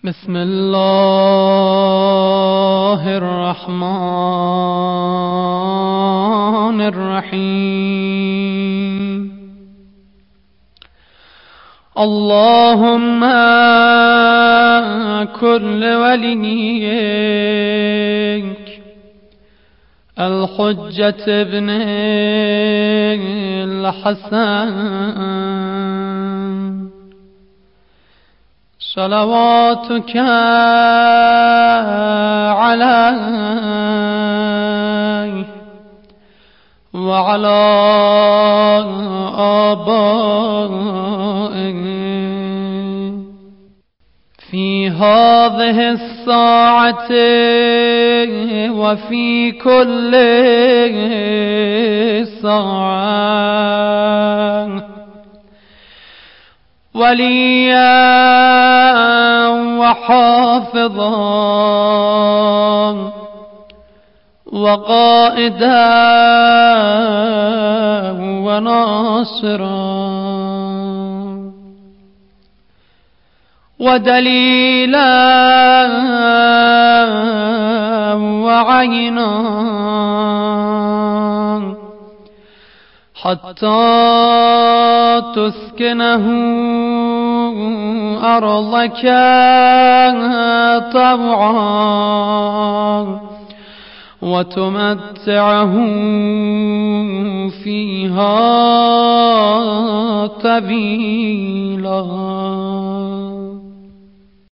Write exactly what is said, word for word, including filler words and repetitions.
بسم الله الرحمن الرحيم. اللهم كن لوليك الحجة ابن الحسن صلواتك عليه وعلى آبائه في هذه الساعة وفي كل ساعة وليا وحافظا وقائدا وناصرا ودليلا وعينا حتى تسكنه أرضك طوعا وتمتعه فيها طويلا.